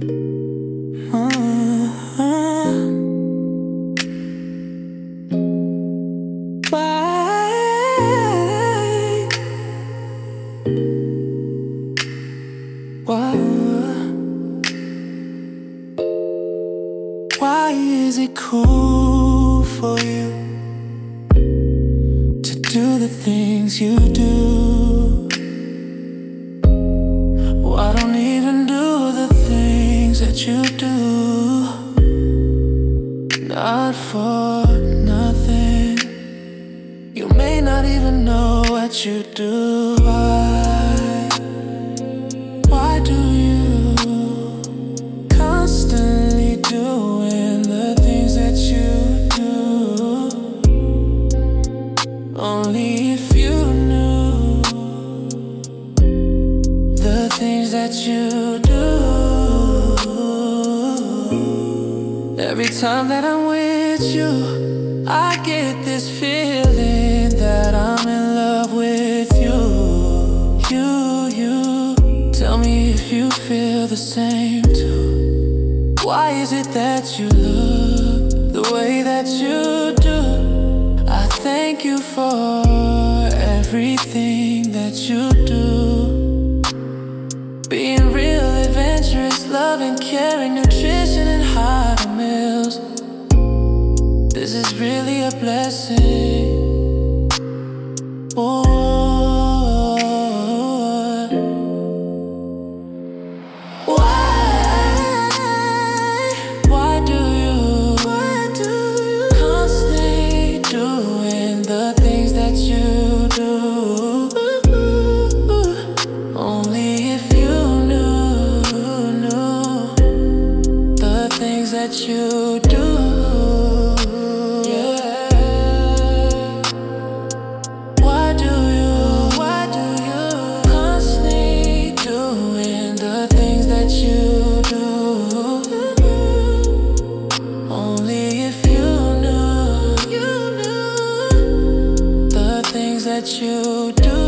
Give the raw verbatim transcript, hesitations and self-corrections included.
Uh-huh. Why? Why? Why is it cool for you to do the things you do? Well, I don't even do the things that you do. Not for nothing. You may not even know what you do. Why? Why do you constantly doing the things that you do? Only if you knew the things that you do. Every time that I'm with you, I get this feeling that I'm in love with you. You, you. Tell me if you feel the same too. Why is it that you look the way that you do? I thank you for everything that you do. Being real, adventurous, loving, caring, nutrition and hearty meals. This is really a blessing. Oh. Why? Why do you, why do you constantly doing the things that you do? Only if you knew, knew the things that you do. That you do.